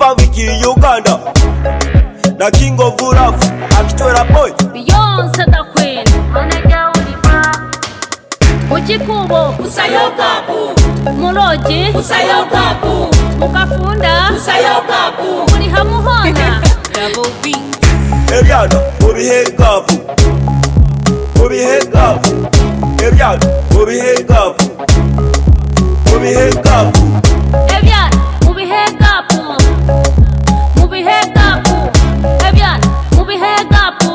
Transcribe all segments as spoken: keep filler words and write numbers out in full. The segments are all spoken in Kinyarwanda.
Wiki Uganda, the king of love, Akitwera boy, Beyonce the queen, Onega Oliva, Uchikubo, Usayokapu, Muloji, Usayokapu, Mukafunda, Usayokapu, Mulihamuhona, Double B. Ebyano, Mubihekapu, Mubihekapu, Ebyano, Mubihekapu, Mubihekapu, Ebyano, Mubihekapu, Mubihekapu, Ebyano, Mubihekapu,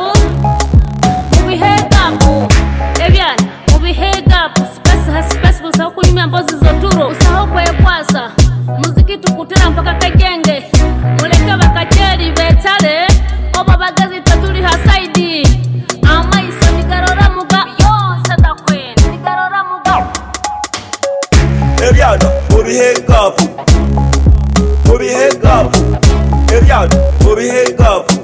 Mubihekapu, Ebyano, Mubihekapu, Space has space busa kunyumya mbozi zoturo, usaho kwekwasa, muziki tukutera mpaka kajenge, muleke bakacheri betale, oba bagazi tatuli hasaidi, amaisa nigarora muga, Beyonce the queen, nigarora muga. Ebyano, Mubihekapu, Mubihekapu, Ebyano, Mubihekapu,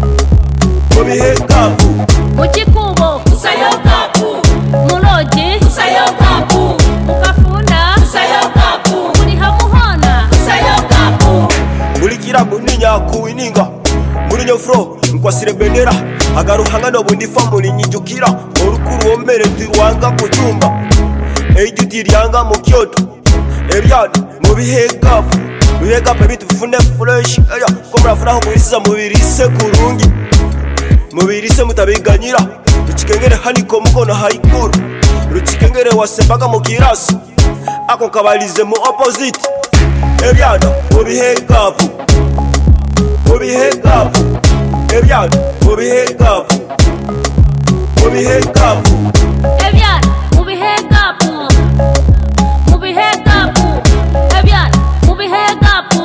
Mubihekapu, Uchikubo, Usayokapu, Muloji, Usayokapu, Mukafunda, Usayokapu, Mulihamuhona, Usayokapu, Mulikira muninya kuininga, Mulinyo fro, nkwasire bendera, agaruhanga no bundi famuli nyijukira, orukuru omere ndirwanga kuchumba, ejuti ryanga mu Kyoto, Ebyano, Mubihekapu, Mubihekapu ebitu bifune fresh, eya, ko murafuraho kubisiza mubirise kurungi, mubirise mutabiganyira, ruchikengere haniko mukono haikuru, ruchikengere wasembaga mu kirasi, ako kabalize mu opposite, Ebyano, Mubihekapu, Mubihekapu, Ebyano, Mubihekapu, Mubihekapu, Ebyano, Mubihekapu, Mubihekapu, Ebyano, Mubihekapu,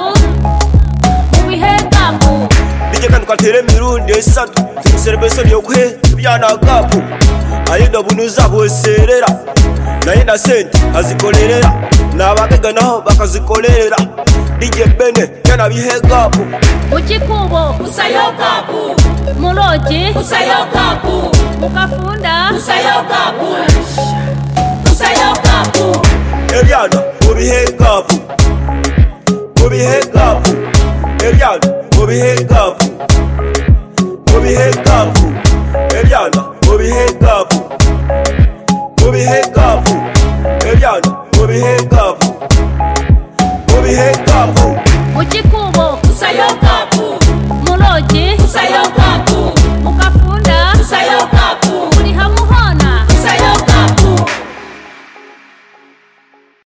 Mubihekapu. Bijeka tukatere mirundi esatu, tumuserebesoni yokwe, Ebyano kapu, ayenda bunuza bweserera, naye na sente azikolerera, n'abagega naho bakazikolerera, D J Bene yana bihekapu, Uchikubo, Usayokapu, Muloji, Usayokapu, Mukafunda, Usayokapu, Usayokapu, Ebyano, Mubihekapu, Mubihekapu, Ebyano, Mubihekapu, Mubihekapu, Ebyano, Mubihekapu, Mubihekapu, Ebyano, Mubihekapu, Mubihekapu.